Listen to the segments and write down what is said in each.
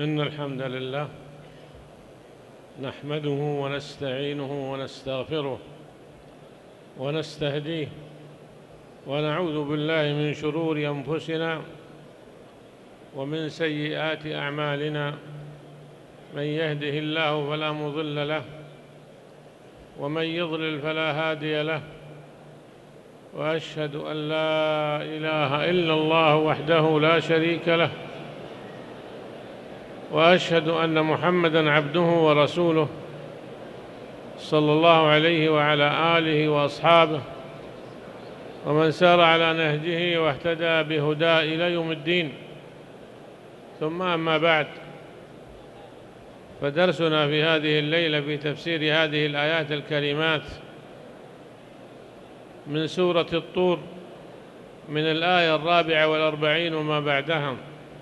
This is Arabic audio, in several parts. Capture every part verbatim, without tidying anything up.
إن الحمد لله نحمده ونستعينه ونستغفره ونستهديه ونعوذ بالله من شرور أنفسنا ومن سيئات أعمالنا. من يهده الله فلا مضل له ومن يضلل فلا هادي له، وأشهد أن لا إله إلا الله وحده لا شريك له، وأشهد أن محمدًا عبده ورسوله صلى الله عليه وعلى آله وأصحابه ومن سار على نهجه واهتدى بهداه إلى يوم الدين. ثم أما بعد، فدرسنا في هذه الليلة في تفسير هذه الآيات الكريمات من سورة الطور من الآية الرابعة والأربعين وما بعدها.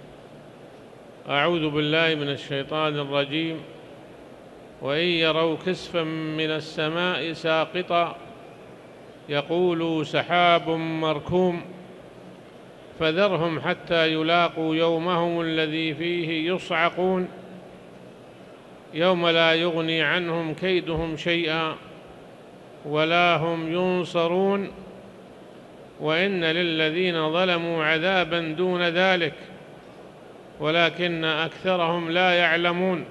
أعوذ بالله من الشيطان الرجيم. وإن يروا كسفا من السماء ساقطا يقولوا سحاب مركوم فذرهم حتى يلاقوا يومهم الذي فيه يصعقون يوم لا يغني عنهم كيدهم شيئا ولا هم ينصرون وإن للذين ظلموا عذابا دون ذلك ولكن أكثرهم لا يعلمون.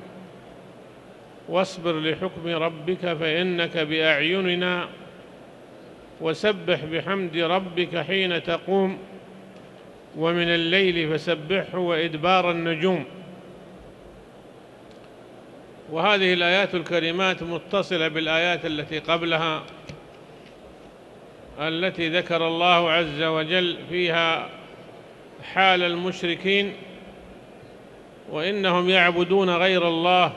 واصبر لحكم ربك فإنك بأعيننا وسبح بحمد ربك حين تقوم ومن الليل فسبحه وإدبار النجوم. وهذه الآيات الكريمات متصلة بالآيات التي قبلها التي ذكر الله عز وجل فيها حال المشركين وإنهم يعبدون غير الله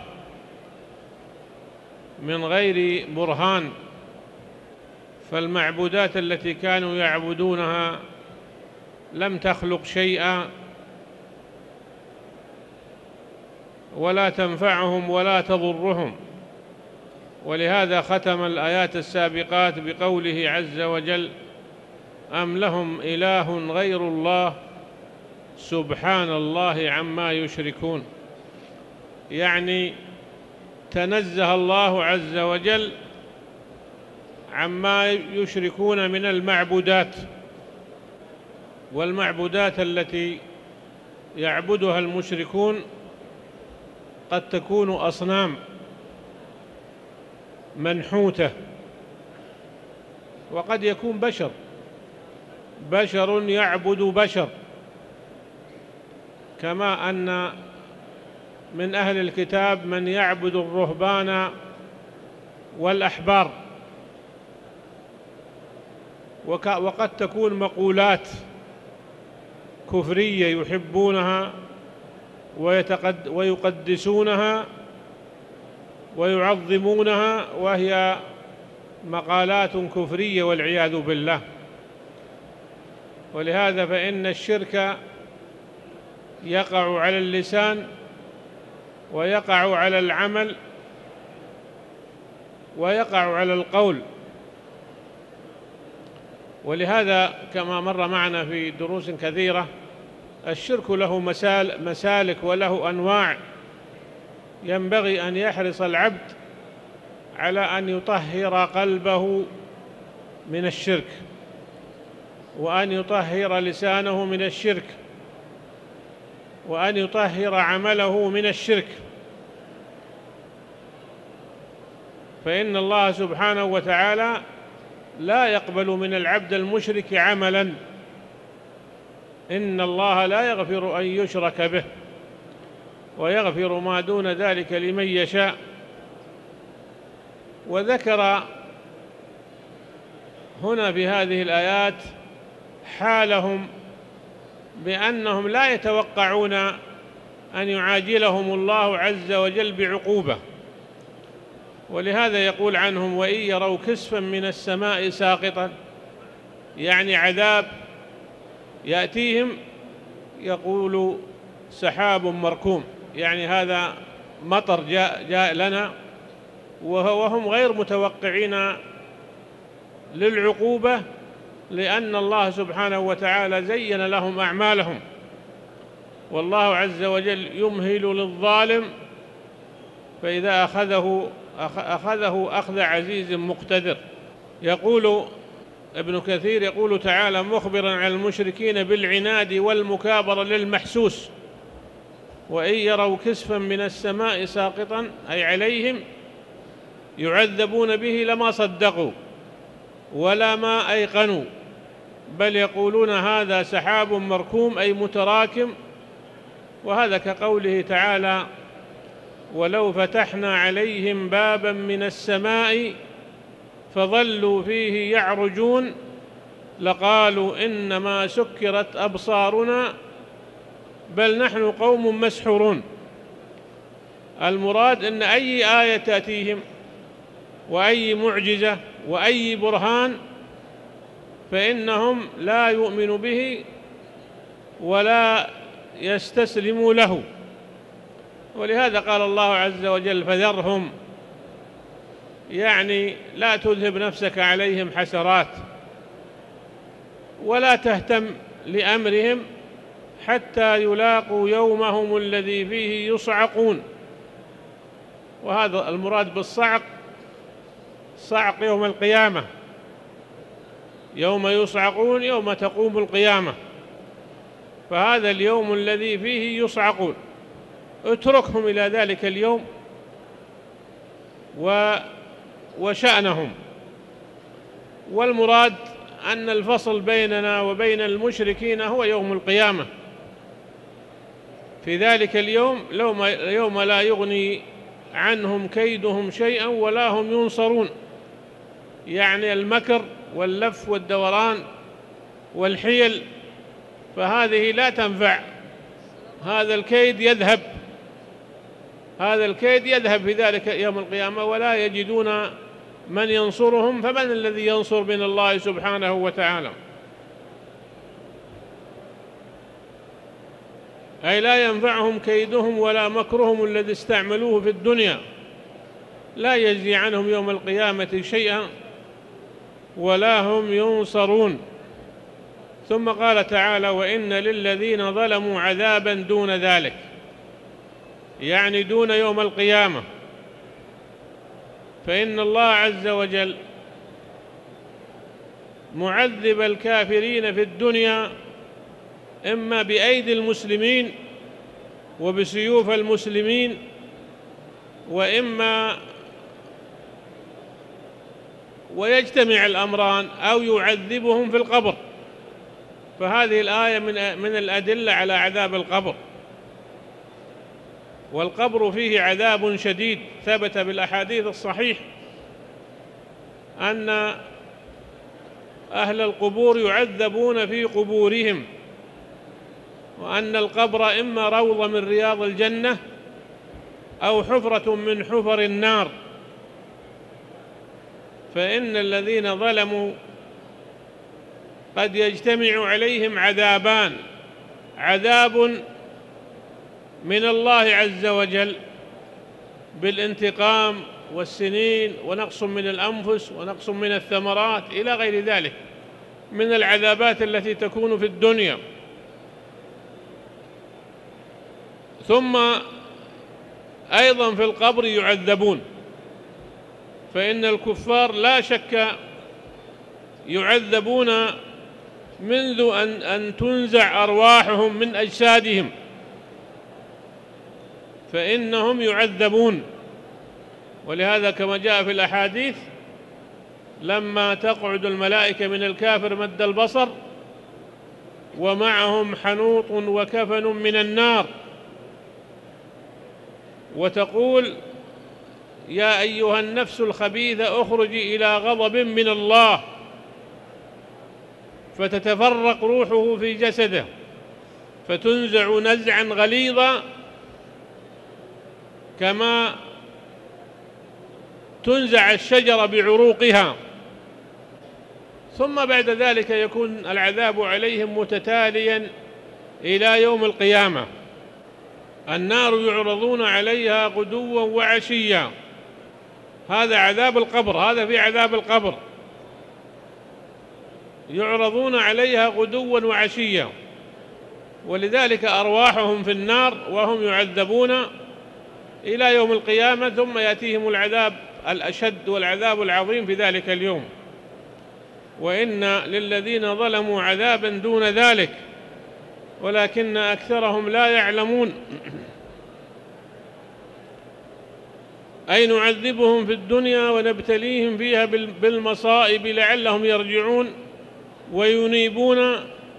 من غير برهان. فالمعبودات التي كانوا يعبدونها لم تخلق شيئا ولا تنفعهم ولا تضرهم، ولهذا ختم الآيات السابقات بقوله عز وجل: أم لهم إله غير الله سبحان الله عما يشركون. يعني تنزه الله عز وجل عما يشركون من المعبودات، والمعبودات التي يعبدها المشركون قد تكون أصنام منحوتة، وقد يكون بشر بشر يعبد بشر، كما أن من أهل الكتاب من يعبد الرهبان والأحبار. وقد تكون مقولات كفرية يحبونها ويقدسونها ويعظمونها، وهي مقالات كفرية والعياذ بالله. ولهذا فإن الشرك يقع على اللسان ويقع على العمل ويقع على القول. ولهذا كما مر معنا في دروس كثيرة الشرك له مسالك وله أنواع، ينبغي أن يحرص العبد على أن يطهر قلبه من الشرك وأن يطهر لسانه من الشرك وأن يطهر عمله من الشرك. فإن الله سبحانه وتعالى لا يقبل من العبد المشرك عملا. إن الله لا يغفر أن يشرك به ويغفر ما دون ذلك لمن يشاء. وذكر هنا في هذه الآيات حالهم بأنهم لا يتوقعون أن يعاجلهم الله عز وجل بعقوبة، ولهذا يقول عنهم: وإن يروا كسفا من السماء ساقطا، يعني عذاب يأتيهم يقول سحاب مركوم، يعني هذا مطر جاء, جاء لنا، وهم غير متوقعين للعقوبة، لأن الله سبحانه وتعالى زين لهم أعمالهم والله عز وجل يمهل للظالم فإذا أخذه أخذه أخذ عزيز مقتدر. يقول ابن كثير يقول تعالى مخبرا عن المشركين بالعناد والمكابرة للمحسوس: وإن يروا كسفا من السماء ساقطا أي عليهم يعذبون به لما صدقوا ولا ما أيقنوا، بل يقولون هذا سحاب مركوم أي متراكم. وهذا كقوله تعالى: ولو فتحنا عليهم بابا من السماء فظلوا فيه يعرجون لقالوا إنما سكرت أبصارنا بل نحن قوم مسحورون. المراد أن أي آية تأتيهم وأي معجزة وأي برهان فإنهم لا يؤمنوا به ولا يستسلموا له. ولهذا قال الله عز وجل: فذرهم، يعني لا تذهب نفسك عليهم حسرات ولا تهتم لأمرهم حتى يلاقوا يومهم الذي فيه يصعقون. وهذا المراد بالصعق صعق يوم القيامة، يوم يصعقون يوم تقوم القيامة، فهذا اليوم الذي فيه يصعقون. اتركهم إلى ذلك اليوم و وشأنهم. والمراد أن الفصل بيننا وبين المشركين هو يوم القيامة. في ذلك اليوم يوم لا يغني عنهم كيدهم شيئا ولا هم ينصرون، يعني المكر واللف والدوران والحيل فهذه لا تنفع. هذا الكيد يذهب هذا الكيد يذهب في ذلك يوم القيامة ولا يجدون من ينصرهم، فمن الذي ينصر من الله سبحانه وتعالى؟ أي لا ينفعهم كيدهم ولا مكرهم الذي استعملوه في الدنيا، لا يجزي عنهم يوم القيامة شيئا ولا هم ينصرون. ثم قال تعالى: وإن للذين ظلموا عذابا دون ذلك، يعني دون يوم القيامة. فإن الله عز وجل معذب الكافرين في الدنيا إما بأيدي المسلمين وبسيوف المسلمين، وإما ويجتمع الأمران أو يعذبهم في القبر. فهذه الآية من من الأدلة على عذاب القبر. والقبر فيه عذاب شديد، ثبت بالأحاديث الصحيح أن أهل القبور يعذبون في قبورهم، وأن القبر إما روضة من رياض الجنة أو حفرة من حفر النار. فإن الذين ظلموا قد يجتمع عليهم عذابان: عذاب من الله عز وجل بالانتقام والسنين ونقص من الأنفس ونقص من الثمرات إلى غير ذلك من العذابات التي تكون في الدنيا. ثم أيضا في القبر يعذبون، فإن الكفار لا شك يعذبون منذ أن, أن تنزع أرواحهم من أجسادهم، فإنهم يعذبون. ولهذا كما جاء في الأحاديث: لما تقعد الملائكة من الكافر مد البصر ومعهم حنوط وكفن من النار، وتقول: يا أيها النفس الخبيثة اخرجي إلى غضب من الله، فتتفرق روحه في جسده فتنزع نزعا غليظا كما تنزع الشجرة بعروقها. ثم بعد ذلك يكون العذاب عليهم متتاليا إلى يوم القيامة. النار يعرضون عليها غدوا وعشيا، هذا عذاب القبر، هذا في عذاب القبر، يعرضون عليها غدوا وعشيا. ولذلك أرواحهم في النار وهم يعذبون إلى يوم القيامة، ثم يأتيهم العذاب الأشد والعذاب العظيم في ذلك اليوم. وإن للذين ظلموا عذابا دون ذلك ولكن أكثرهم لا يعلمون. أي نعذبهم في الدنيا ونبتليهم فيها بالمصائب لعلهم يرجعون وينيبون،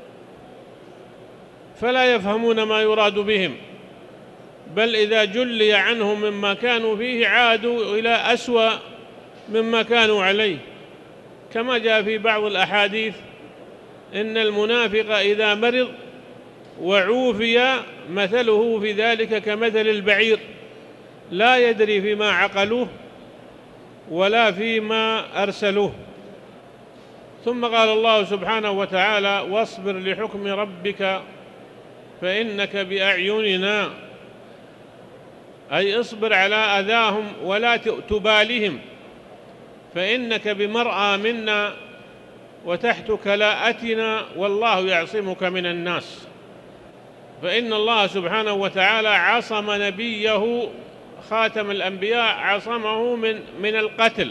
فلا يفهمون ما يراد بهم، بل إذا جلي عنهم مما كانوا فيه عادوا إلى أسوأ مما كانوا عليه، كما جاء في بعض الأحاديث إن المنافق إذا مرض وعوفي مثله في ذلك كمثل البعير لا يدري فيما عقلوه ولا فيما أرسلوه. ثم قال الله سبحانه وتعالى: واصبر لحكم ربك فإنك بأعيننا، أي اصبر على أذاهم ولا تبالهم، فإنك بمرأى منا وتحت كلاءتنا والله يعصمك من الناس. فإن الله سبحانه وتعالى عصم نبيه خاتم الأنبياء، عصمه من من القتل،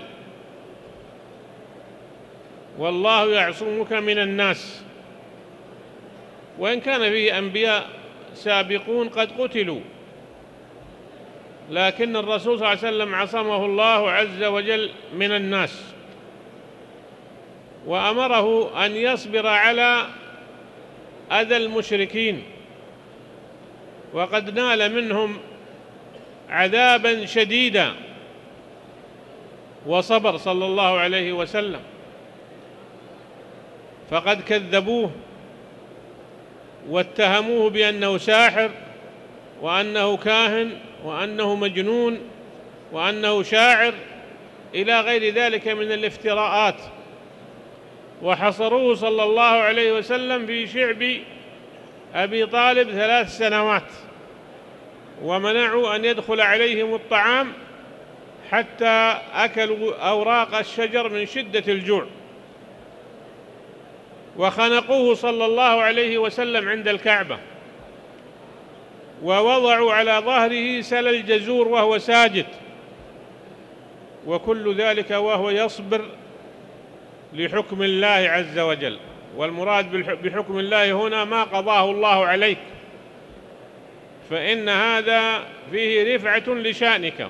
والله يعصمك من الناس. وإن كان فيه أنبياء سابقون قد قتلوا، لكن الرسول صلى الله عليه وسلم عصمه الله عز وجل من الناس، وأمره أن يصبر على أذى المشركين، وقد نال منهم عذابا شديدا وصبر صلى الله عليه وسلم، فقد كذبوه واتهموه بأنه ساحر وأنه كاهن وأنه مجنون وأنه شاعر إلى غير ذلك من الافتراءات، وحصروه صلى الله عليه وسلم في شعب أبي طالب ثلاث سنوات، ومنعوا أن يدخل عليهم الطعام حتى أكلوا أوراق الشجر من شدة الجوع، وخنقوه صلى الله عليه وسلم عند الكعبة، ووضعوا على ظهره سل الجزور وهو ساجد، وكل ذلك وهو يصبر لحكم الله عز وجل. والمراد بحكم الله هنا ما قضاه الله عليك، فإن هذا فيه رفعة لشأنك،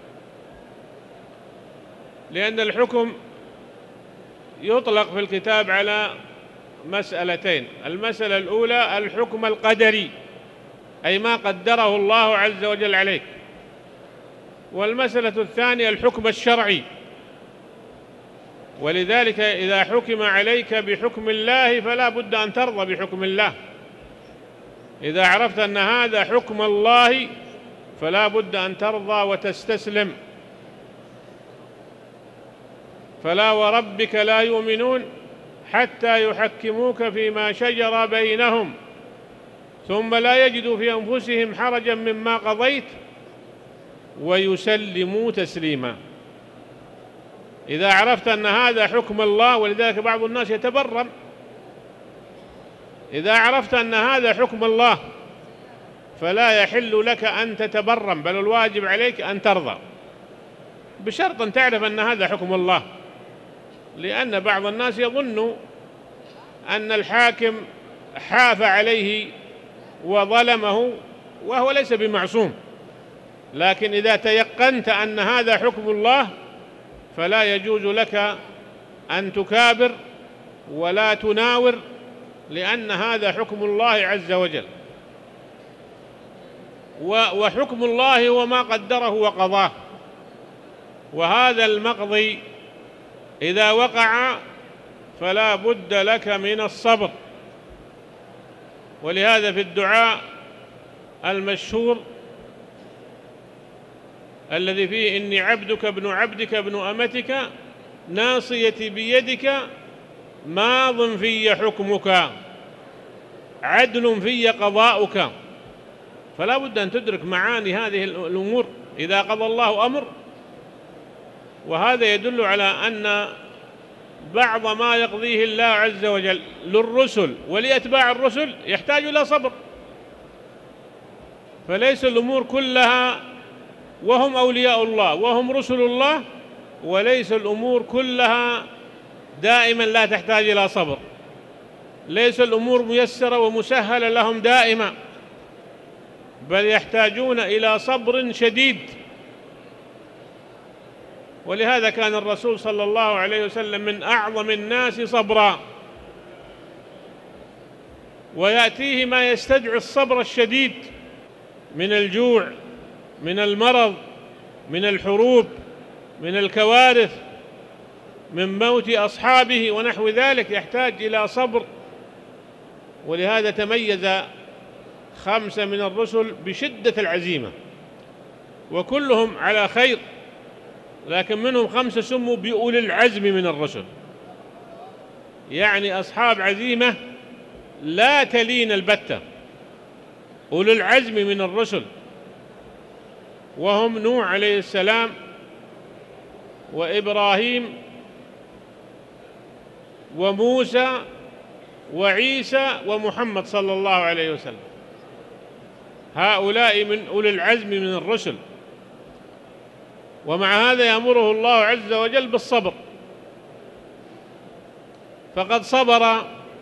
لأن الحكم يطلق في الكتاب على مسألتين: المسألة الأولى الحكم القدري، أي ما قدره الله عز وجل عليك، والمسألة الثانية الحكم الشرعي. ولذلك إذا حكم عليك بحكم الله فلا بد أن ترضى بحكم الله. إذا عرفت أن هذا حكم الله فلا بد أن ترضى وتستسلم. فلا وربك لا يؤمنون حتى يحكموك فيما شجر بينهم ثم لا يجدوا في أنفسهم حرجا مما قضيت ويسلموا تسليما. إذا عرفت أن هذا حكم الله، ولذلك بعض الناس يتبرم، إذا عرفت أن هذا حكم الله فلا يحل لك أن تتبرم، بل الواجب عليك أن ترضى، بشرط أن تعرف أن هذا حكم الله. لأن بعض الناس يظن أن الحاكم حاف عليه وظلمه وهو ليس بمعصوم، لكن إذا تيقنت أن هذا حكم الله فلا يجوز لك أن تكابر ولا تناور، لأن هذا حكم الله عز وجل. وحكم الله هو ما قدره وقضاه، وهذا المقضي إذا وقع فلا بد لك من الصبر. ولهذا في الدعاء المشهور الذي فيه إني عبدك ابن عبدك ابن أمتك ناصيتي بيدك ماض في حكمك عدل في قضاؤك، فلا بد أن تدرك معاني هذه الأمور إذا قضى الله أمر. وهذا يدل على أن بعض ما يقضيه الله عز وجل للرسل ولأتباع الرسل يحتاج إلى صبر، فليس الأمور كلها، وهم أولياء الله وهم رسل الله، وليس الأمور كلها دائما لا تحتاج إلى صبر، ليس الأمور ميسرة ومسهلة لهم دائما، بل يحتاجون إلى صبر شديد. ولهذا كان الرسول صلى الله عليه وسلم من أعظم الناس صبرا، ويأتيه ما يستدعي الصبر الشديد من الجوع، من المرض، من الحروب، من الكوارث، من موت أصحابه ونحو ذلك، يحتاج إلى صبر. ولهذا تميز خمسة من الرسل بشدة العزيمة، وكلهم على خير، لكن منهم خمسة سموا بأولي العزم من الرسل، يعني أصحاب عزيمة لا تلين البتة، أولي العزم من الرسل، وهم نوح عليه السلام وإبراهيم وموسى وعيسى ومحمد صلى الله عليه وسلم. هؤلاء من أولي العزم من الرسل، ومع هذا يأمره الله عز وجل بالصبر، فقد صبر.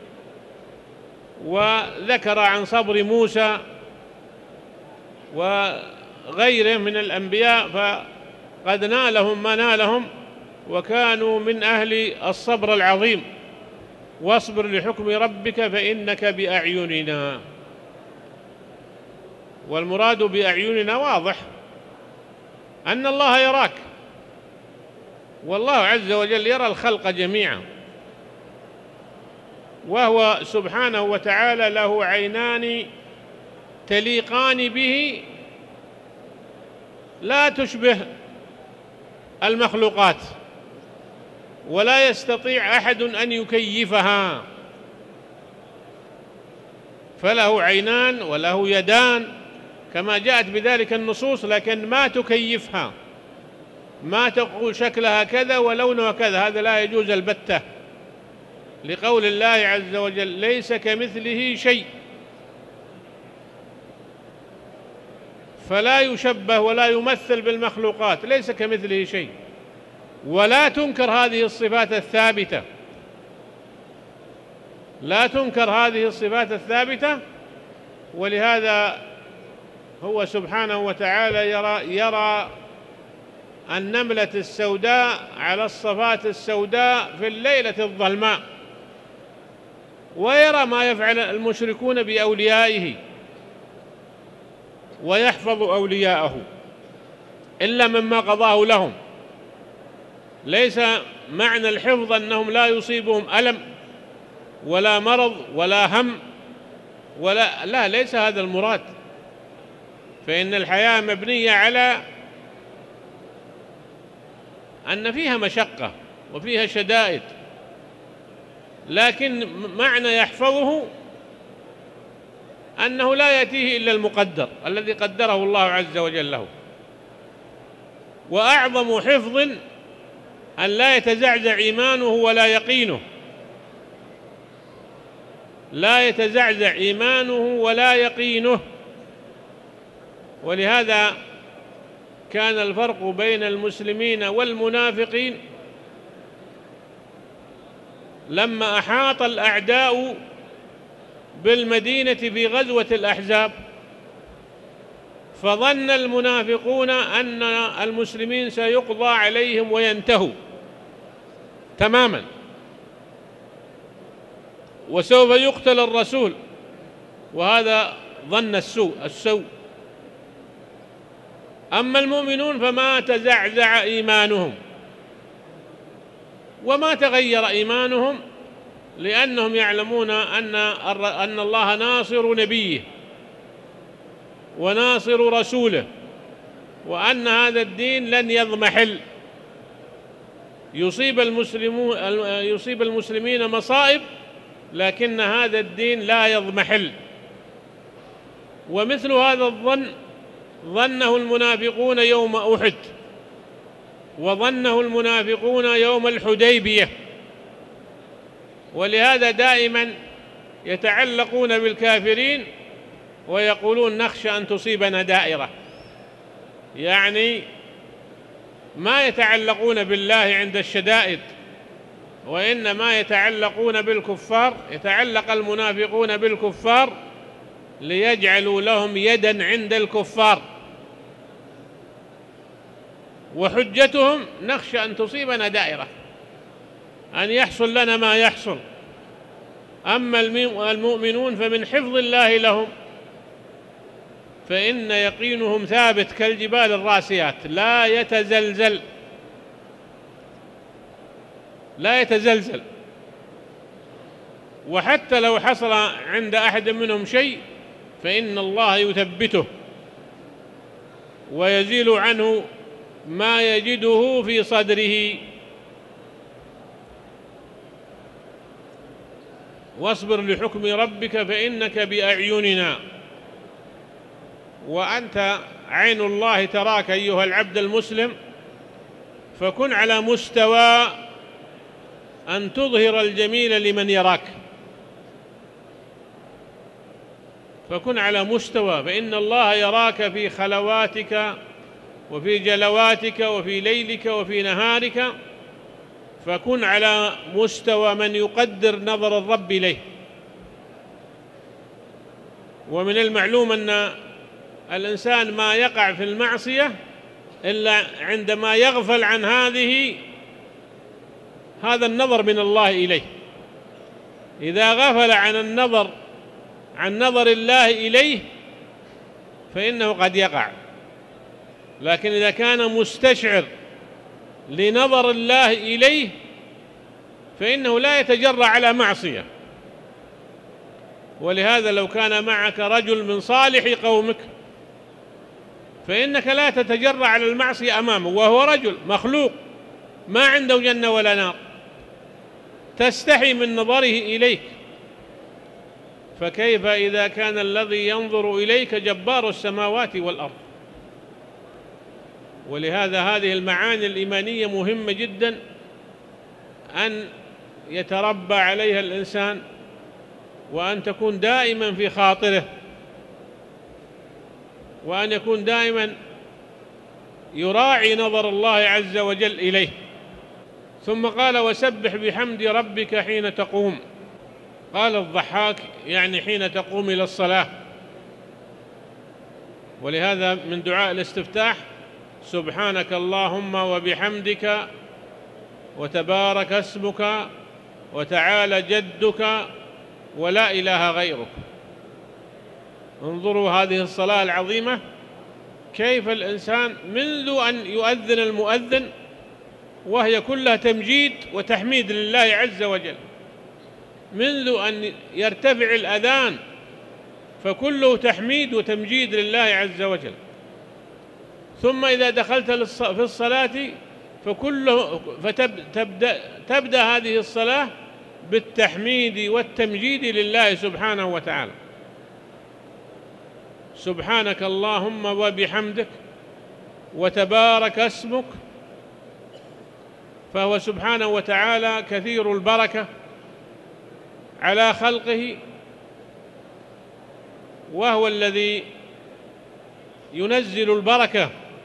وذكر عن صبر موسى وغيره من الأنبياء فقد نالهم ما نالهم، وكانوا من أهل الصبر العظيم. واصبر لحكم ربك فإنك بأعيننا، والمراد بأعيننا واضح، أن الله يراك، والله عز وجل يرى الخلق جميعا، وهو سبحانه وتعالى له عينان تليقان به لا تشبه المخلوقات، ولا يستطيع أحد أن يكيفها، فله عينان وله يدان كما جاءت بذلك النصوص، لكن ما تكيفها، ما تقول شكلها كذا ولونها كذا، هذا لا يجوز البتة، لقول الله عز وجل ليس كمثله شيء، فلا يشبه ولا يمثل بالمخلوقات، ليس كمثله شيء. ولا تنكر هذه الصفات الثابتة، لا تنكر هذه الصفات الثابتة. ولهذا هو سبحانه وتعالى يرى, يرى النملة السوداء على الصفات السوداء في الليلة الظلماء، ويرى ما يفعل المشركون بأوليائه، ويحفظ أولياءه إلا مما قضاه لهم. ليس معنى الحفظ أنهم لا يصيبهم ألم ولا مرض ولا هم ولا لا، ليس هذا المراد، فإن الحياة مبنية على أن فيها مشقة وفيها شدائد، لكن معنى يحفظه أنه لا يأتيه إلا المقدر الذي قدره الله عز وجل له. وأعظم حفظ أن لا يتزعزع إيمانه ولا يقينه، لا يتزعزع إيمانه ولا يقينه. ولهذا كان الفرق بين المسلمين والمنافقين لما أحاط الأعداء بالمدينة في غزوة الأحزاب، فظن المنافقون أن المسلمين سيقضى عليهم وينتهوا تماما، وسوف يقتل الرسول، وهذا ظن السوء السوء. أما المؤمنون فما تزعزع إيمانهم وما تغير إيمانهم، لأنهم يعلمون أن أن الله ناصر نبيه وناصر رسوله، وأن هذا الدين لن يضمحل. يصيب المسلمون يصيب المسلمين مصائب، لكن هذا الدين لا يضمحل. ومثل هذا الظن ظنه المنافقون يوم أحد، وظنه المنافقون يوم الحديبية. ولهذا دائما يتعلقون بالكافرين ويقولون نخشى أن تصيبنا دائرة، يعني ما يتعلقون بالله عند الشدائد، وإنما يتعلقون بالكفار. يتعلق المنافقون بالكفار ليجعلوا لهم يدا عند الكفار، وحجتهم نخشى أن تصيبنا دائرة، أن يحصل لنا ما يحصل. أما المؤمنون فمن حفظ الله لهم فإن يقينهم ثابت كالجبال الراسيات، لا يتزلزل لا يتزلزل وحتى لو حصل عند أحد منهم شيء فإن الله يثبته ويزيل عنه ما يجده في صدره. واصبر لحكم ربك فإنك بأعيننا، وأنت عين الله تراك أيها العبد المسلم، فكن على مستوى أن تظهر الجميل لمن يراك، فكن على مستوى، فإن الله يراك في خلواتك وفي جلواتك وفي ليلك وفي نهارك، فكن على مستوى من يقدر نظر الرب إليه. ومن المعلوم أن الإنسان ما يقع في المعصية إلا عندما يغفل عن هذه هذا النظر من الله إليه. إذا غفل عن النظر عن نظر الله إليه فإنه قد يقع، لكن إذا كان مستشعر لنظر الله إليه فإنه لا يتجرأ على معصية. ولهذا لو كان معك رجل من صالح قومك فإنك لا تتجرأ على المعصية أمامه، وهو رجل مخلوق ما عنده جنة ولا نار، تستحي من نظره إليك، فكيف إذا كان الذي ينظر إليك جبار السماوات والأرض؟ ولهذا هذه المعاني الإيمانية مهمة جدا أن يتربى عليها الإنسان، وأن تكون دائما في خاطره، وأن يكون دائما يراعي نظر الله عز وجل إليه. ثم قال وسبح بحمد ربك حين تقوم. قال الضحاك يعني حين تقوم إلى الصلاة. ولهذا من دعاء الاستفتاح سبحانك اللهم وبحمدك وتبارك اسمك وتعالى جدك ولا إله غيرك. انظروا هذه الصلاة العظيمة كيف الإنسان منذ أن يؤذن المؤذن وهي كلها تمجيد وتحميد لله عز وجل، منذ أن يرتفع الأذان فكله تحميد وتمجيد لله عز وجل، ثم إذا دخلت في الصلاة فكله فتبدأ تبدأ هذه الصلاة بالتحميد والتمجيد لله سبحانه وتعالى. سبحانك اللهم وبحمدك وتبارك اسمك، فهو سبحانه وتعالى كثير البركة على خلقه، وهو الذي ينزل البركة.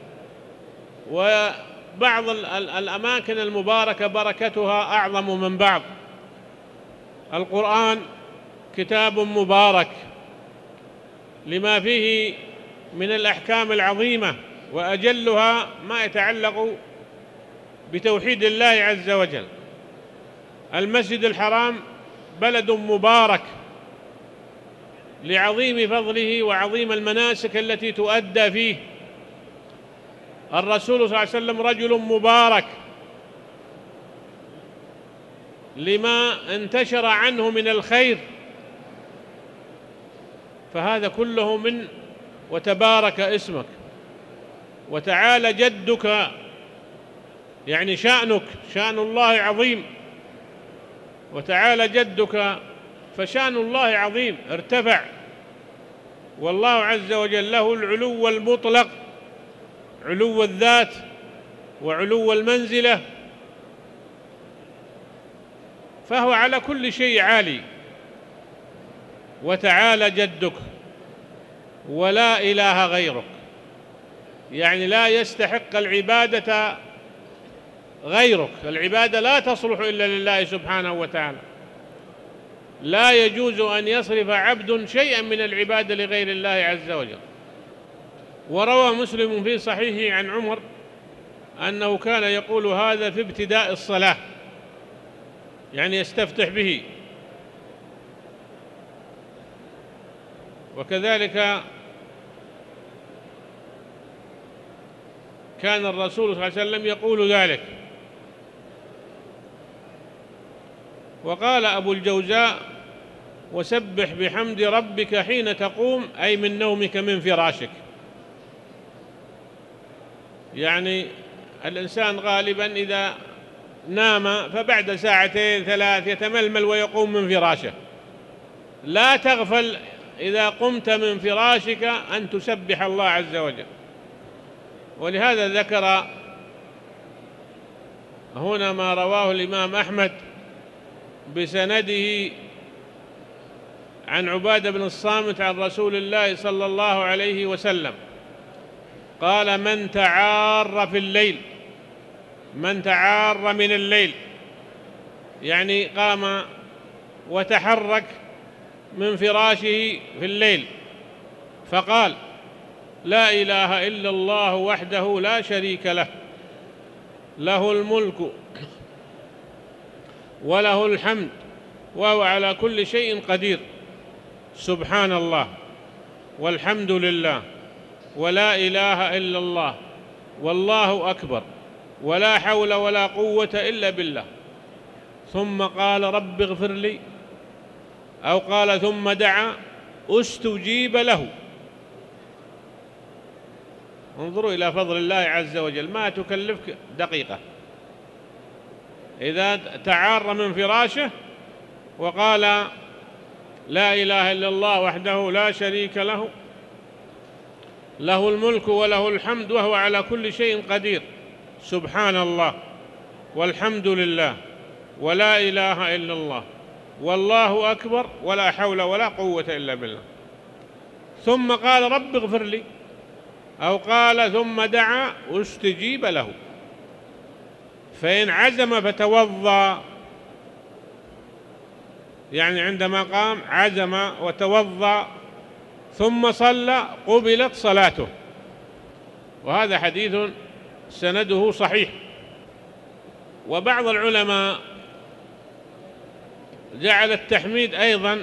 وبعض الأماكن المباركة بركتها أعظم من بعض. القرآن كتاب مبارك لما فيه من الأحكام العظيمة، وأجلها ما يتعلق بتوحيد الله عز وجل. المسجد الحرام بلد مبارك لعظيم فضله وعظيم المناسك التي تؤدى فيه. الرسول صلى الله عليه وسلم رجل مبارك لما انتشر عنه من الخير، فهذا كله من وتبارك اسمك وتعالى جدك، يعني شأنك، شأن الله عظيم، وتعالى جدك فشأن الله عظيم ارتفع، والله عز وجل له العلو المطلق، علو الذات وعلو المنزلة، فهو على كل شيء عالي. وتعالى جدك ولا إله غيرك، يعني لا يستحق العبادة غيرك، العبادة لا تصلح إلا لله سبحانه وتعالى، لا يجوز أن يصرف عبد شيئا من العبادة لغير الله عز وجل. وروى مسلم في صحيحه عن عمر أنه كان يقول هذا في ابتداء الصلاة، يعني يستفتح به. وكذلك كان الرسول صلى الله عليه وسلم يقول ذلك. وقال أبو الجوزاء: وسبح بحمد ربك حين تقوم، أي من نومك من فراشك. يعني الإنسان غالبا إذا نام فبعد ساعتين ثلاث يتململ ويقوم من فراشه، لا تغفل إذا قمت من فراشك أن تسبح الله عز وجل. ولهذا ذكر هنا ما رواه الإمام أحمد بسنده عن عبادة بن الصامت عن رسول الله صلى الله عليه وسلم قال: من تعار في الليل، من تعار من الليل، يعني قام وتحرك من فراشه في الليل فقال: لا إله إلا الله وحده لا شريك له، له الملك وله الحمد وهو على كل شيء قدير، سبحان الله والحمد لله ولا إله إلا الله والله أكبر ولا حول ولا قوة إلا بالله. ثم قال: رب اغفر لي، أو قال ثم دعا استجيب له. انظروا إلى فضل الله عز وجل، ما تكلفك دقيقة. إذا تعار من فراشه وقال: لا إله إلا الله وحده لا شريك له، له الملك وله الحمد وهو على كل شيء قدير، سبحان الله والحمد لله ولا إله إلا الله والله أكبر ولا حول ولا قوة إلا بالله. ثم قال: رب اغفر لي، أو قال ثم دعا استجيب له. فإن عزم فتوضأ، يعني عندما قام عزم وتوضأ ثم صلى قبلت صلاته. وهذا حديث سنده صحيح. وبعض العلماء جعل التحميد أيضا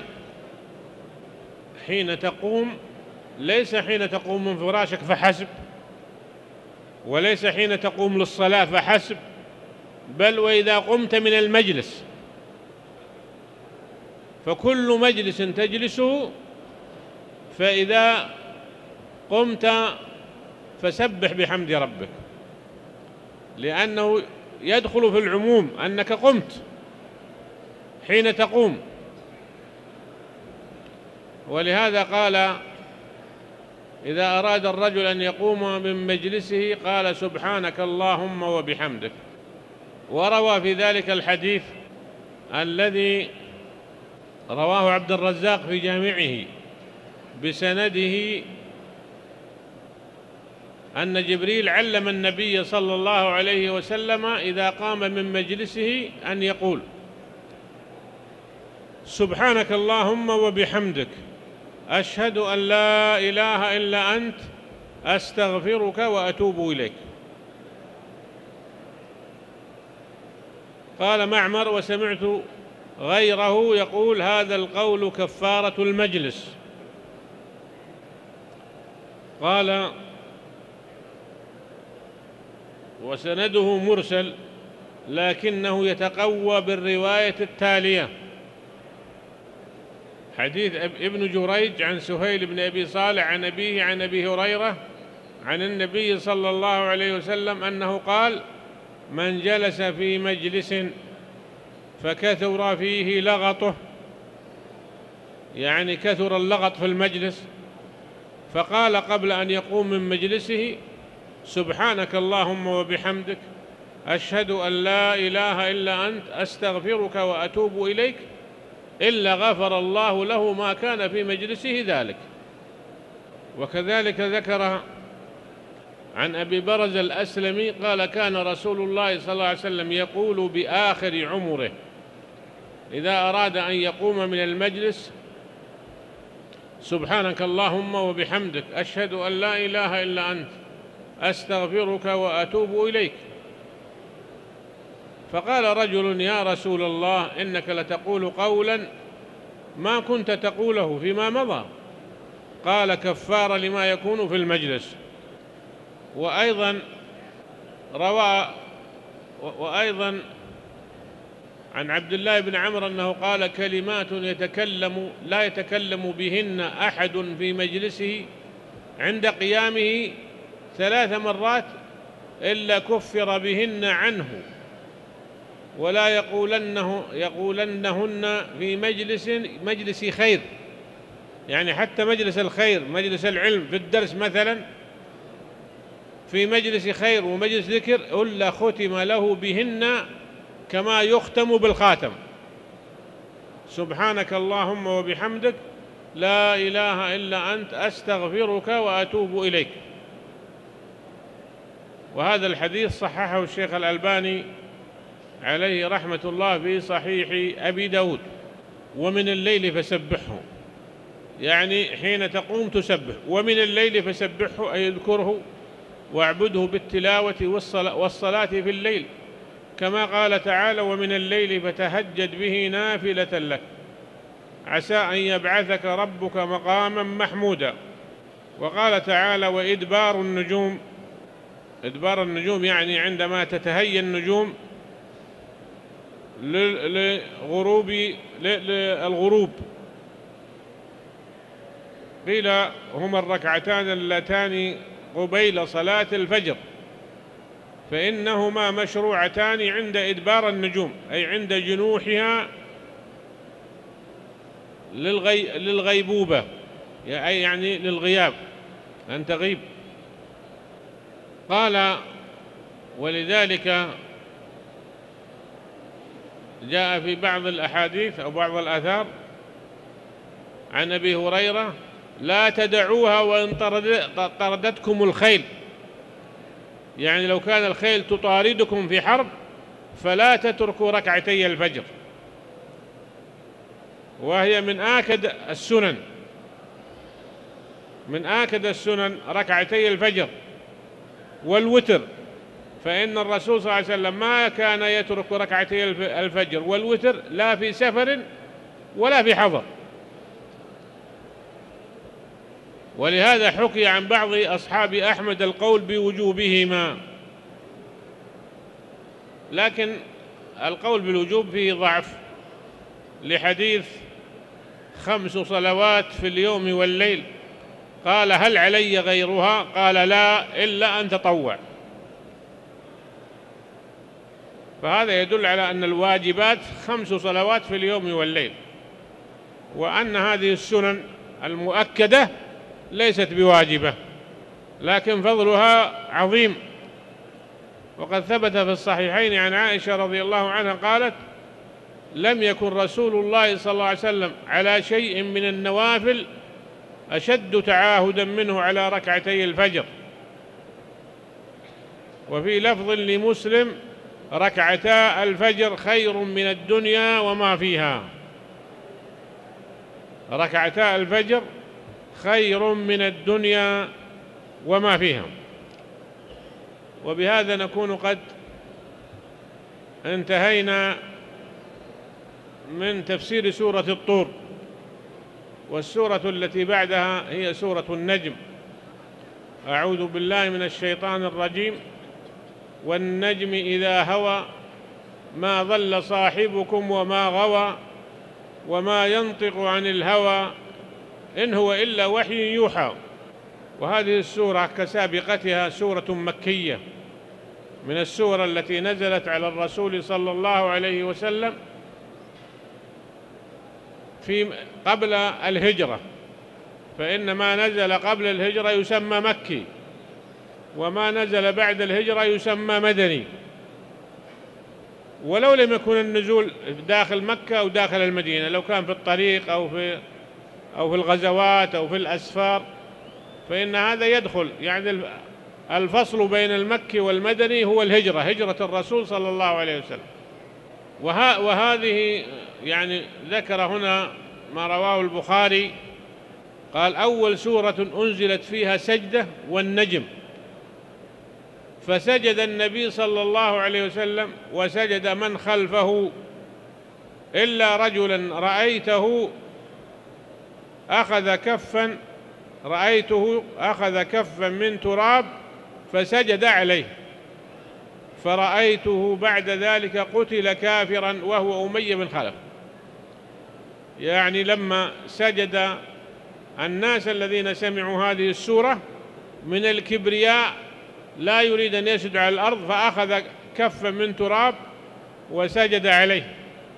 حين تقوم، ليس حين تقوم من فراشك فحسب، وليس حين تقوم للصلاة فحسب، بل وإذا قمت من المجلس، فكل مجلس تجلسه فإذا قمت فسبح بحمد ربك، لأنه يدخل في العموم أنك قمت حين تقوم. ولهذا قال: إذا أراد الرجل أن يقوم من مجلسه قال: سبحانك اللهم وبحمدك. وروى في ذلك الحديث الذي رواه عبد الرزاق في جامعه بسنده أن جبريل علم النبي صلى الله عليه وسلم إذا قام من مجلسه أن يقول: سبحانك اللهم وبحمدك، أشهد أن لا إله إلا أنت، أستغفرك وأتوب إليك. قال معمر: وسمعت غيره يقول هذا القول كفارة المجلس. قال: وسنده مرسل، لكنه يتقوى بالرواية التالية: حديث ابن جريج عن سهيل بن أبي صالح عن أبيه عن أبي هريرة عن النبي صلى الله عليه وسلم أنه قال: من جلس في مجلس فكثر فيه لغطه، يعني كثر اللغط في المجلس، فقال قبل أن يقوم من مجلسه: سبحانك اللهم وبحمدك، أشهد أن لا إله إلا أنت، أستغفرك وأتوب إليك، إلا غفر الله له ما كان في مجلسه ذلك. وكذلك ذكر عن أبي برزة الأسلمي قال: كان رسول الله صلى الله عليه وسلم يقول بآخر عمره إذا أراد أن يقوم من المجلس: سبحانك اللهم وبحمدك، أشهد أن لا إله إلا أنت، أستغفرك وأتوب إليك. فقال رجل: يا رسول الله، إنك لتقول قولا ما كنت تقوله فيما مضى. قال: كفار لما يكون في المجلس. وأيضا روى وأيضا عن عبد الله بن عمرو أنه قال: كلمات يتكلم لا يتكلم بهن أحد في مجلسه عند قيامه ثلاث مرات إلا كفر بهن عنه، ولا يقولنه يقولنهن في مجلس مجلس خير، يعني حتى مجلس الخير، مجلس العلم في الدرس مثلا، في مجلس خير ومجلس ذكر، إلا ختم له بهن كما يختم بالخاتم: سبحانك اللهم وبحمدك، لا إله إلا أنت، أستغفرك وأتوب إليك. وهذا الحديث صححه الشيخ الألباني عليه رحمة الله في صحيح أبي داود. ومن الليل فسبحه، يعني حين تقوم تسبح، ومن الليل فسبحه أي اذكره واعبده بالتلاوة والصلاة في الليل، كما قال تعالى: ومن الليل فتهجد به نافلة لك عسى أن يبعثك ربك مقاما محمودا. وقال تعالى: وإدبار النجوم، إدبار النجوم يعني عندما تتهيأ النجوم للغروب للغروب قيل هما الركعتان اللتان قبيل صلاة الفجر، فإنهما مشروعتان عند إدبار النجوم، أي عند جنوحها للغي... للغيبوبة، أي يعني للغياب، أن تغيب. قال: ولذلك جاء في بعض الأحاديث أو بعض الآثار عن أبي هريرة: لا تدعوها وإن طردتكم الخيل، يعني لو كان الخيل تطاردكم في حرب فلا تتركوا ركعتي الفجر، وهي من آكد السنن، من آكد السنن ركعتي الفجر والوتر، فإن الرسول صلى الله عليه وسلم ما كان يترك ركعتي الفجر والوتر لا في سفر ولا في حضر. ولهذا حكي عن بعض أصحاب أحمد القول بوجوبهما، لكن القول بالوجوب فيه ضعف، لحديث خمس صلوات في اليوم والليل، قال: هل علي غيرها؟ قال: لا، إلا أن تطوع. فهذا يدل على أن الواجبات خمس صلوات في اليوم والليل، وأن هذه السنن المؤكدة ليست بواجبة، لكن فضلها عظيم. وقد ثبت في الصحيحين عن عائشة رضي الله عنها قالت: لم يكن رسول الله صلى الله عليه وسلم على شيء من النوافل أشد تعاهدا منه على ركعتي الفجر. وفي لفظ لمسلم: ركعتا الفجر خير من الدنيا وما فيها. ركعتا الفجر خير من الدنيا وما فيها. وبهذا نكون قد انتهينا من تفسير سورة الطور، والسورة التي بعدها هي سورة النجم. أعوذ بالله من الشيطان الرجيم: والنجم إذا هوى ما ضل صاحبكم وما غوى وما ينطق عن الهوى إن هو إلا وحي يوحى. وهذه السورة كسابقتها سورة مكية من السور التي نزلت على الرسول صلى الله عليه وسلم في قبل الهجرة، فإن ما نزل قبل الهجرة يسمى مكي، وما نزل بعد الهجرة يسمى مدني، ولو لم يكن النزول داخل مكة أو داخل المدينة، لو كان في الطريق أو في أو في الغزوات أو في الأسفار فإن هذا يدخل، يعني الفصل بين المكي والمدني هو الهجرة، هجرة الرسول صلى الله عليه وسلم. وهذه يعني ذكر هنا ما رواه البخاري، قال: أول سورة أنزلت فيها سجدة والنجم، فسجد النبي صلى الله عليه وسلم وسجد من خلفه إلا رجلا رأيته أخذ كفا رأيته أخذ كفا من تراب فسجد عليه، فرأيته بعد ذلك قتل كافرا وهو أمية بن خلف. يعني لما سجد الناس الذين سمعوا هذه السورة من الكبرياء لا يريد أن يسجد على الأرض، فأخذ كفا من تراب وسجد عليه،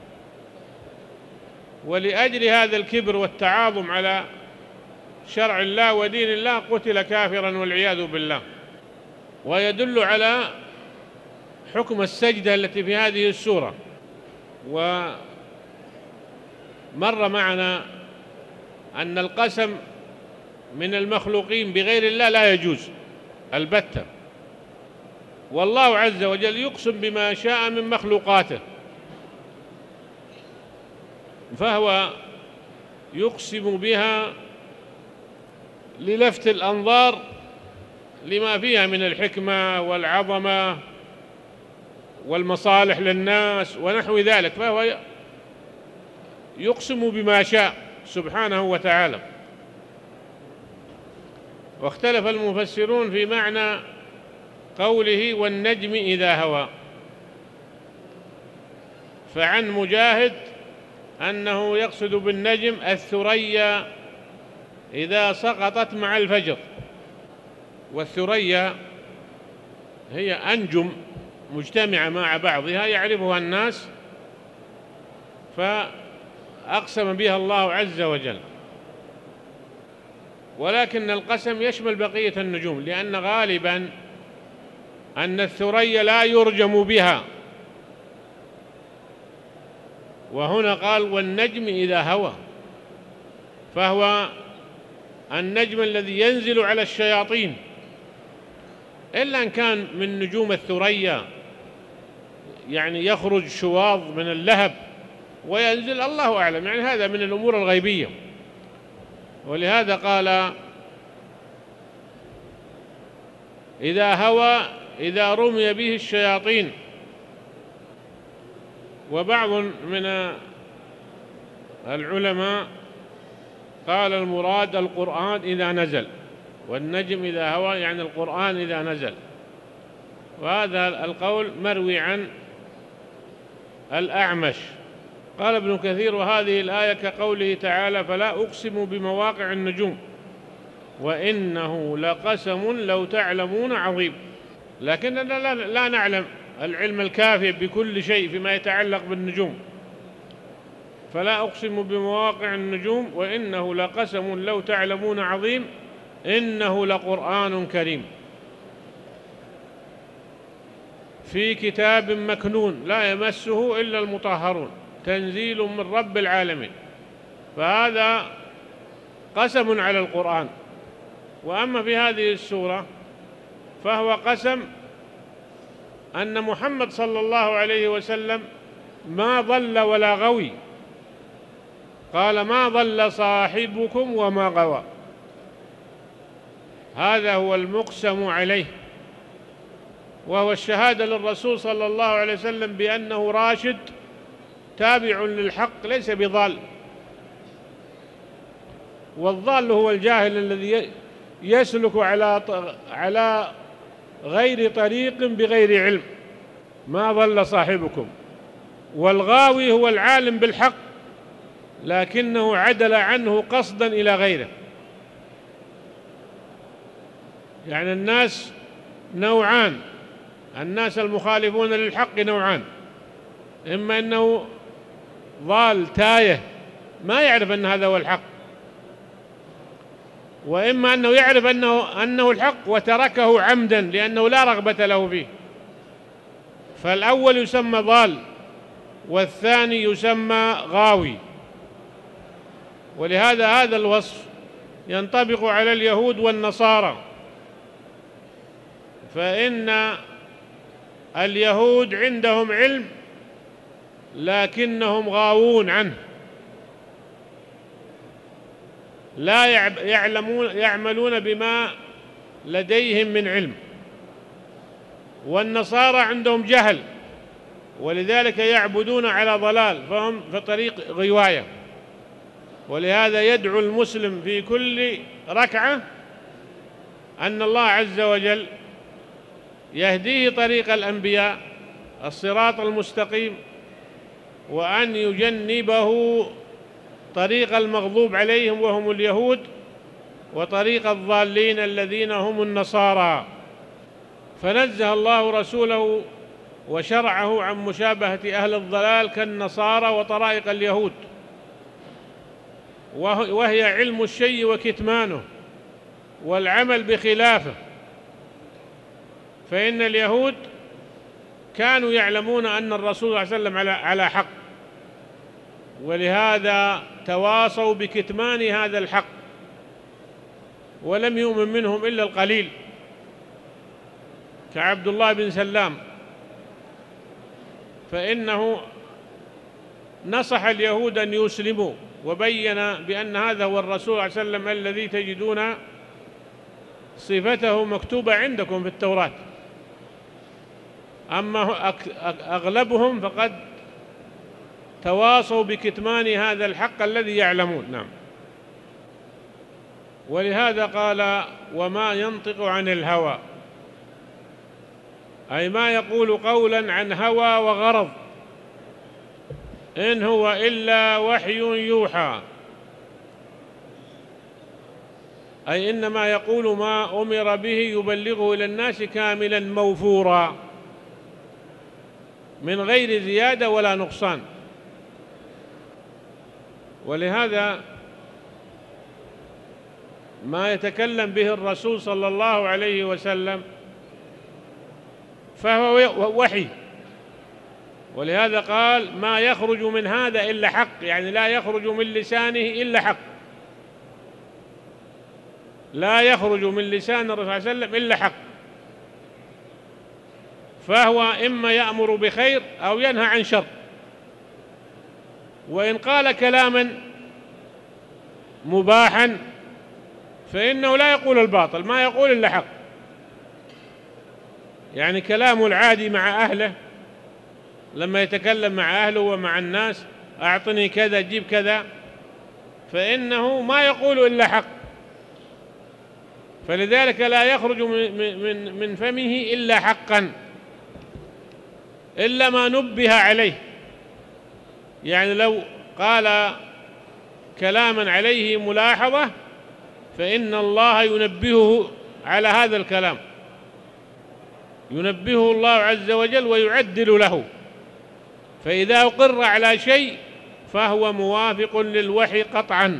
ولأجل هذا الكبر والتعاظم على شرع الله ودين الله قتل كافرا والعياذ بالله. ويدل على حكم السجدة التي في هذه السورة. ومر معنا أن القسم من المخلوقين بغير الله لا يجوز البتة، والله عز وجل يقسم بما شاء من مخلوقاته، فهو يقسم بها للفت الأنظار لما فيها من الحكمة والعظمة والمصالح للناس ونحو ذلك، فهو يقسم بما شاء سبحانه وتعالى. واختلف المفسرون في معنى قوله والنجم إذا هوى، فعن مجاهد أنه يقصد بالنجم الثريا إذا سقطت مع الفجر، والثريا هي أنجم مجتمعة مع بعضها يعرفها الناس، فأقسم بها الله عز وجل. ولكن القسم يشمل بقية النجوم، لأن غالبا أن الثريا لا يرجم بها، وهنا قال والنجم إذا هوى، فهو النجم الذي ينزل على الشياطين، إلا أن كان من نجوم الثريا يعني يخرج شواظ من اللهب وينزل، الله أعلم، يعني هذا من الأمور الغيبية. ولهذا قال إذا هوى إذا رمي به الشياطين. وبعض من العلماء قال المراد القرآن إذا نزل، والنجم إذا هوى يعني القرآن إذا نزل، وهذا القول مروي عن الأعمش. قال ابن كثير وهذه الآية كقوله تعالى فلا أقسم بمواقع النجوم وإنه لقسم لو تعلمون عظيم، لكننا لا, لا نعلم العلم الكافي بكل شيء فيما يتعلق بالنجوم. فلا أقسم بمواقع النجوم وإنه لقسم لو تعلمون عظيم إنه لقرآن كريم في كتاب مكنون لا يمسه إلا المطهرون تنزيل من رب العالمين. فهذا قسم على القرآن. وأما في هذه السورة فهو قسم أن محمد صلى الله عليه وسلم ما ضل ولا غوي، قال ما ضل صاحبكم وما غوى، هذا هو المقسم عليه، وهو الشهادة للرسول صلى الله عليه وسلم بأنه راشد تابع للحق ليس بضال. والضال هو الجاهل الذي يسلك على على غير طريق بغير علم، ما ضل صاحبكم. والغاوي هو العالم بالحق لكنه عدل عنه قصدا إلى غيره. يعني الناس نوعان، الناس المخالفون للحق نوعان، إما أنه ضال تايه ما يعرف أن هذا هو الحق، وإما أنه يعرف أنه, أنه الحق وتركه عمدا لأنه لا رغبة له فيه. فالأول يسمى ضال والثاني يسمى غاوي. ولهذا هذا الوصف ينطبق على اليهود والنصارى، فإن اليهود عندهم علم لكنهم غاوون عنه، لا يعلمون يعملون بما لديهم من علم، والنصارى عندهم جهل ولذلك يعبدون على ضلال، فهم في طريق غواية. ولهذا يدعو المسلم في كل ركعة أن الله عز وجل يهديه طريق الأنبياء الصراط المستقيم، وأن يجنبه طريق المغضوب عليهم وهم اليهود، وطريق الضالين الذين هم النصارى. فنزه الله رسوله وشرعه عن مشابهة أهل الضلال كالنصارى وطرائق اليهود، وهي علم الشيء وكتمانه والعمل بخلافه. فإن اليهود كانوا يعلمون أن الرسول صلى الله عليه وسلم على على حق، ولهذا تواصوا بكتمان هذا الحق، ولم يؤمن منهم إلا القليل كعبد الله بن سلام، فإنه نصح اليهود أن يسلموا، وبين بأن هذا هو الرسول صلى الله عليه وسلم الذي تجدون صفته مكتوبة عندكم في التوراة. أما أغلبهم فقد تواصوا بكتمان هذا الحق الذي يعلمون. نعم. ولهذا قال: وما ينطق عن الهوى، أي ما يقول قولا عن هوى وغرض، إن هو إلا وحي يوحى، أي إنما يقول ما أمر به يبلغه إلى الناس كاملا موفورا من غير زيادة ولا نقصان. ولهذا ما يتكلم به الرسول صلى الله عليه وسلم فهو وحي، ولهذا قال: ما يخرج من هذا إلا حق، يعني لا يخرج من لسانه إلا حق، لا يخرج من لسان الرسول صلى الله عليه وسلم إلا حق، فهو إما يأمر بخير أو ينهى عن شر. وإن قال كلاما مباحا فإنه لا يقول الباطل، ما يقول إلا حق، يعني كلامه العادي مع أهله لما يتكلم مع أهله ومع الناس: أعطني كذا، جيب كذا، فإنه ما يقول إلا حق، فلذلك لا يخرج من من فمه إلا حقا، إلا ما نبه عليه. يعني لو قال كلاما عليه ملاحظة فإن الله ينبهه على هذا الكلام، ينبهه الله عز وجل ويعدل له، فإذا أقر على شيء فهو موافق للوحي قطعا.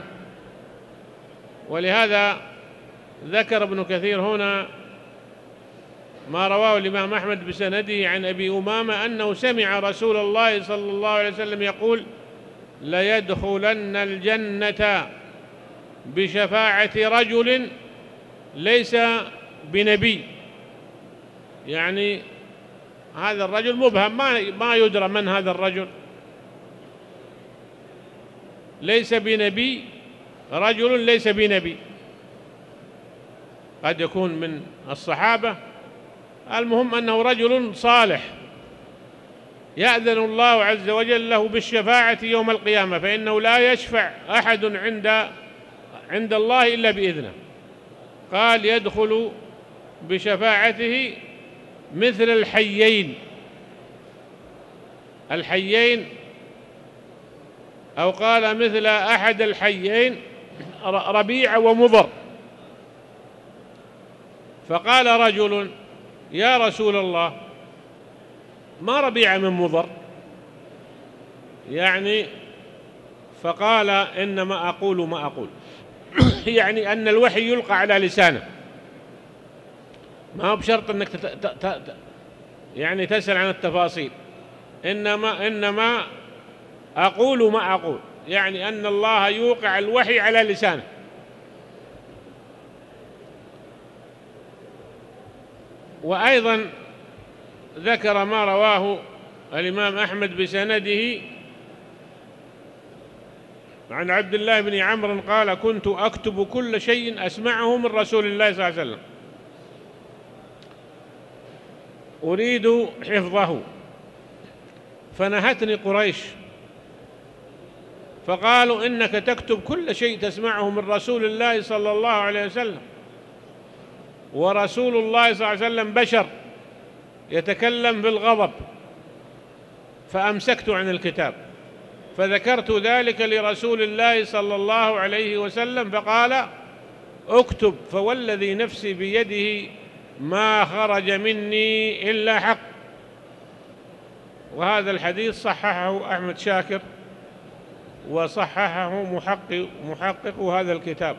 ولهذا ذكر ابن كثير هنا ما رواه الإمام أحمد بسنده عن أبي أمامة أنه سمع رسول الله صلى الله عليه وسلم يقول: ليدخلن الجنة بشفاعة رجل ليس بنبي، يعني هذا الرجل مبهم، ما ما يدرى من هذا الرجل، ليس بنبي، رجل ليس بنبي، قد يكون من الصحابة، المهم أنه رجل صالح يأذن الله عز وجل له بالشفاعة يوم القيامة، فإنه لا يشفع أحد عند عند الله إلا بإذنه. قال: يدخل بشفاعته مثل الحيين، الحيين أو قال مثل أحد الحيين، ربيع ومضر. فقال رجل: يا رسول الله، ما ربيع من مضر؟ يعني فقال: إنما أقول ما أقول يعني أن الوحي يلقى على لسانه، ما هو بشرط أنك تت... ت... ت... يعني تسأل عن التفاصيل، إنما إنما أقول ما أقول، يعني أن الله يوقع الوحي على لسانه. وأيضا ذكر ما رواه الإمام أحمد بسنده عن عبد الله بن عمرو قال: كنت أكتب كل شيء أسمعه من رسول الله صلى الله عليه وسلم أريد حفظه، فنهتني قريش فقالوا: إنك تكتب كل شيء تسمعه من رسول الله صلى الله عليه وسلم، ورسول الله صلى الله عليه وسلم بشر يتكلم بالغضب، فأمسكت عن الكتاب، فذكرت ذلك لرسول الله صلى الله عليه وسلم فقال: اكتب فوالذي نفسي بيده ما خرج مني إلا حق. وهذا الحديث صححه أحمد شاكر وصححه محقق, محقق هذا الكتاب.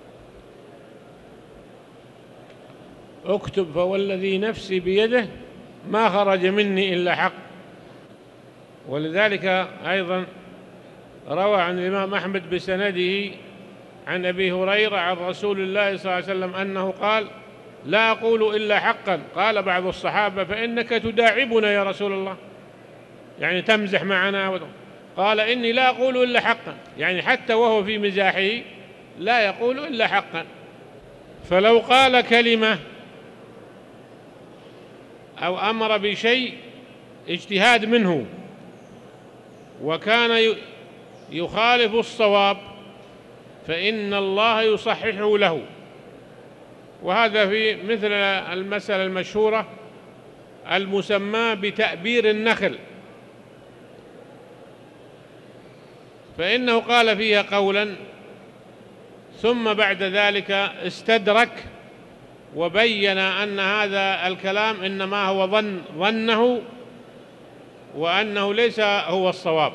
اكتب فوالذي نفسي بيده ما خرج مني إلا حق. ولذلك أيضا روى عن الإمام أحمد بسنده عن أبي هريرة عن رسول الله صلى الله عليه وسلم أنه قال: لا أقول إلا حقا. قال بعض الصحابة: فإنك تداعبنا يا رسول الله، يعني تمزح معنا. قال: إني لا أقول إلا حقا، يعني حتى وهو في مزاحه لا يقول إلا حقا. فلو قال كلمة أو أمر بشيء اجتهاد منه وكان يخالف الصواب فإن الله يصححه له. وهذا في مثل المسألة المشهورة المسمى بتأبير النخل، فإنه قال فيها قولا ثم بعد ذلك استدرك وبين أن هذا الكلام إنما هو ظن ظنه وأنه ليس هو الصواب.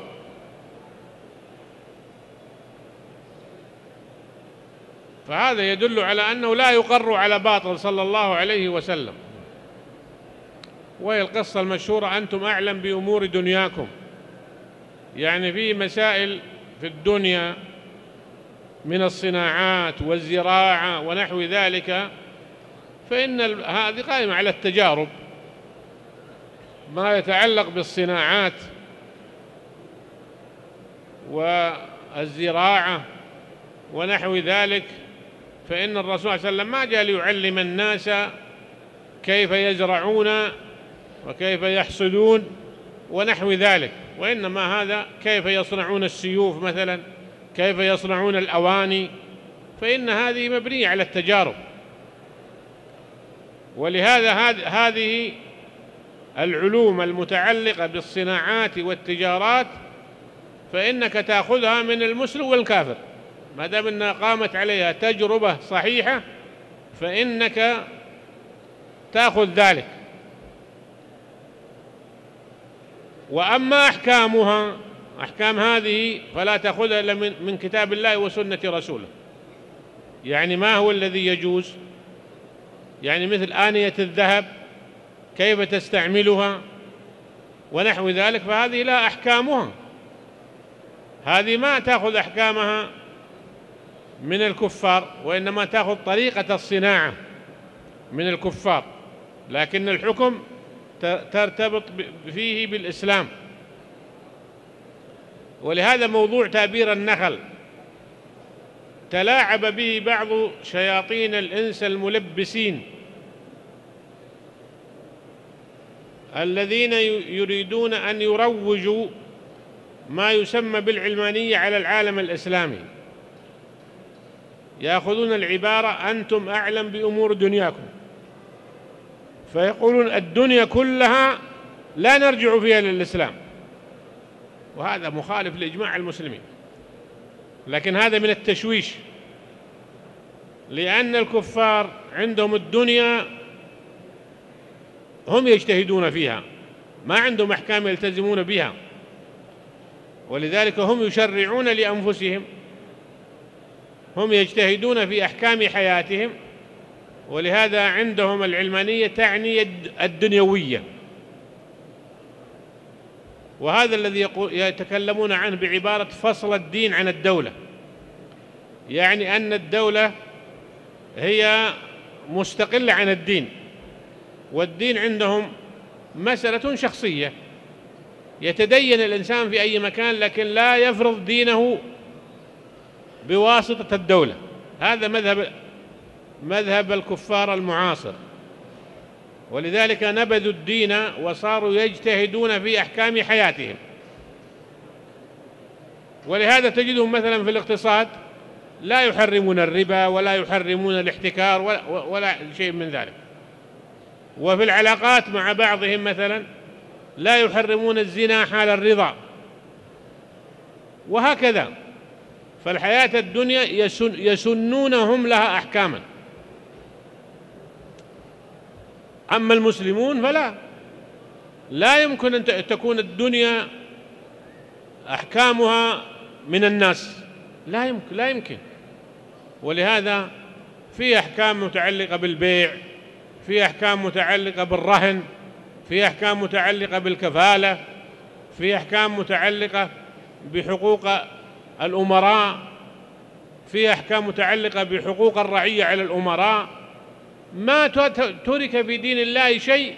فهذا يدل على أنه لا يقر على باطل صلى الله عليه وسلم. وهي القصة المشهورة: أنتم أعلم بأمور دنياكم، يعني في مسائل في الدنيا من الصناعات والزراعة ونحو ذلك، فإن هذه قائمة على التجارب. ما يتعلق بالصناعات والزراعة ونحو ذلك فإن الرسول صلى الله عليه وسلم ما جاء ليعلم الناس كيف يزرعون وكيف يحصدون ونحو ذلك، وإنما هذا كيف يصنعون السيوف مثلا، كيف يصنعون الأواني، فإن هذه مبنية على التجارب. ولهذا هذه العلوم المتعلقة بالصناعات والتجارات فإنك تأخذها من المسلم والكافر، ما دام أنها قامت عليها تجربة صحيحة فإنك تأخذ ذلك. وأما أحكامها، أحكام هذه فلا تأخذها إلا من كتاب الله وسنة رسوله. يعني ما هو الذي يجوز؟ يعني مثل آنية الذهب كيف تستعملها ونحو ذلك، فهذه لا أحكامها، هذه ما تأخذ أحكامها من الكفار، وإنما تأخذ طريقة الصناعة من الكفار، لكن الحكم ترتبط فيه بالإسلام. ولهذا موضوع تأبير النخل تلاعب به بعض شياطين الإنس الملبسين الذين يريدون أن يروجوا ما يسمى بالعلمانية على العالم الإسلامي. يأخذون العبارة أنتم أعلم بأمور دنياكم، فيقولون الدنيا كلها لا نرجع فيها للإسلام، وهذا مخالف لإجماع المسلمين. لكن هذا من التشويش، لأن الكفار عندهم الدنيا هم يجتهدون فيها، ما عندهم أحكام يلتزمون بها، ولذلك هم يشرعون لأنفسهم، هم يجتهدون في أحكام حياتهم، ولهذا عندهم العلمانية تعني الدنيوية. وهذا الذي يتكلمون عنه بعبارة فصل الدين عن الدولة، يعني أن الدولة هي مستقلة عن الدين، والدين عندهم مسألة شخصية، يتدين الإنسان في أي مكان لكن لا يفرض دينه بواسطة الدولة. هذا مذهب مذهب الكفار المعاصر، ولذلك نبذوا الدين وصاروا يجتهدون في أحكام حياتهم. ولهذا تجدهم مثلا في الاقتصاد لا يحرمون الربا ولا يحرمون الاحتكار ولا, ولا شيء من ذلك، وفي العلاقات مع بعضهم مثلا لا يحرمون الزنا حال الرضا، وهكذا. فالحياة الدنيا يسن يسنونهم لها أحكاما. أما المسلمون فلا، لا يمكن أن تكون الدنيا أحكامها من الناس، لا يمكن لا يمكن. ولهذا في أحكام متعلقة بالبيع، في أحكام متعلقة بالرهن، في أحكام متعلقة بالكفالة، في أحكام متعلقة بحقوق الأمراء، في أحكام متعلقة بحقوق الرعية على الأمراء. ما ترك في دين الله شيء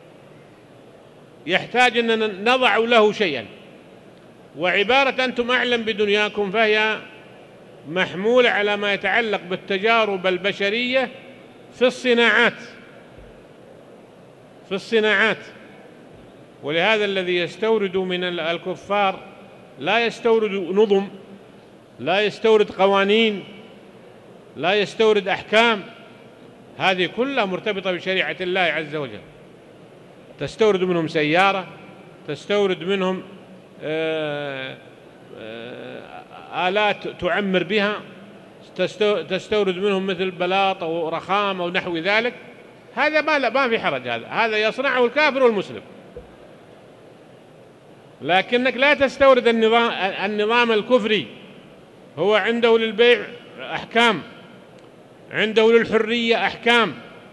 يحتاج أن نضع له شيئا. وعبارة أنتم أعلم بدنياكم فهي محمولة على ما يتعلق بالتجارب البشرية في الصناعات في الصناعات ولهذا الذي يستورد من الكفار لا يستورد نظم، لا يستورد قوانين، لا يستورد أحكام، هذه كلها مرتبطة بشريعة الله عز وجل. تستورد منهم سيارة، تستورد منهم آلات تعمر بها، تستورد منهم مثل بلاط أو رخام أو نحو ذلك. هذا ما لا ما في حرج، هذا هذا يصنعه الكافر والمسلم. لكنك لا تستورد النظام النظام الكفري، هو عنده للبيع أحكام، عنده للحرية أحكام،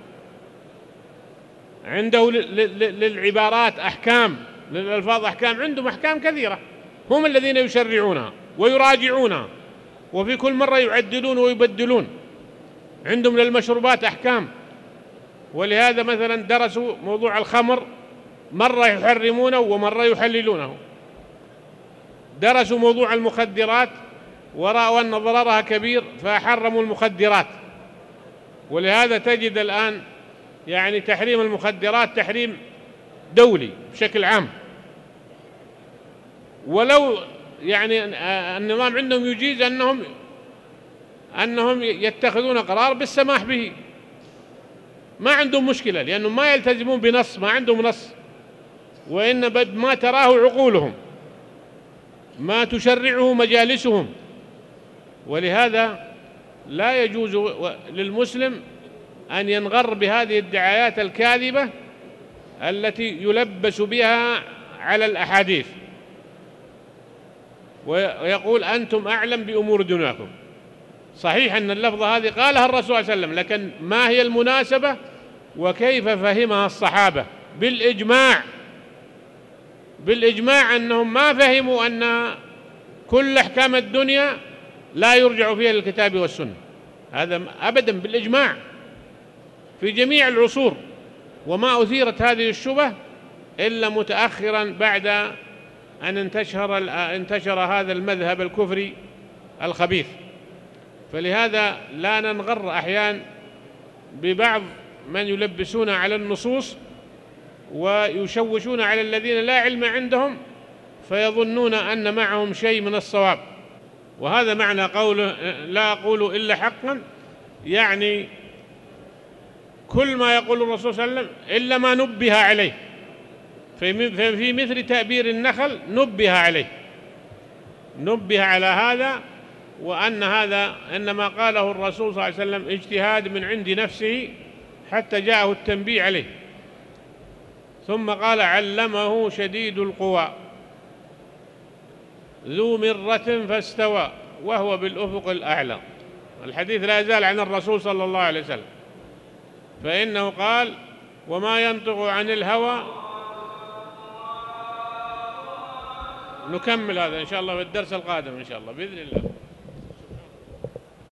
عنده للعبارات أحكام، للألفاظ أحكام، عندهم أحكام كثيرة، هم الذين يشرعونها ويراجعونها، وفي كل مرة يعدلون ويبدلون. عندهم للمشروبات أحكام، ولهذا مثلا درسوا موضوع الخمر، مرة يحرمونه ومرة يحللونه. درسوا موضوع المخدرات ورأوا أن ضررها كبير فحرموا المخدرات. ولهذا تجد الآن يعني تحريم المخدرات تحريم دولي بشكل عام، ولو يعني النظام عندهم يجيز أنهم أنهم يتخذون قرار بالسماح به، ما عندهم مشكلة، لأنهم ما يلتزمون بنص، ما عندهم نص، وإن ما تراه عقولهم، ما تشرعه مجالسهم. ولهذا لا يجوز للمسلم أن ينغر بهذه الدعايات الكاذبة التي يلبس بها على الأحاديث، ويقول أنتم أعلم بأمور دنياكم. صحيح أن اللفظة هذه قالها الرسول صلى الله عليه وسلم، لكن ما هي المناسبة وكيف فهمها الصحابة؟ بالإجماع بالإجماع أنهم ما فهموا أن كل أحكام الدنيا لا يرجع فيها للكتاب والسنة، هذا أبدا بالإجماع في جميع العصور. وما أثيرت هذه الشبهة إلا متأخرا بعد أن انتشر انتشر هذا المذهب الكفري الخبيث. فلهذا لا ننغر أحيانا ببعض من يلبسون على النصوص ويشوشون على الذين لا علم عندهم فيظنون أن معهم شيء من الصواب. وهذا معنى قوله لا أقول إلا حقا، يعني كل ما يقول الرسول صلى الله عليه وسلم إلا ما نبه عليه. في مثل تأبير النخل نبه عليه، نبه على هذا، وأن هذا إنما قاله الرسول صلى الله عليه وسلم اجتهاد من عند نفسه حتى جاءه التنبيه عليه. ثم قال علمه شديد القوى ذو مرة فاستوى وهو بالأفق الأعلى. الحديث لا يزال عن الرسول صلى الله عليه وسلم، فإنه قال وما ينطق عن الهوى. نكمل هذا إن شاء الله في الدرس القادم إن شاء الله بإذن الله.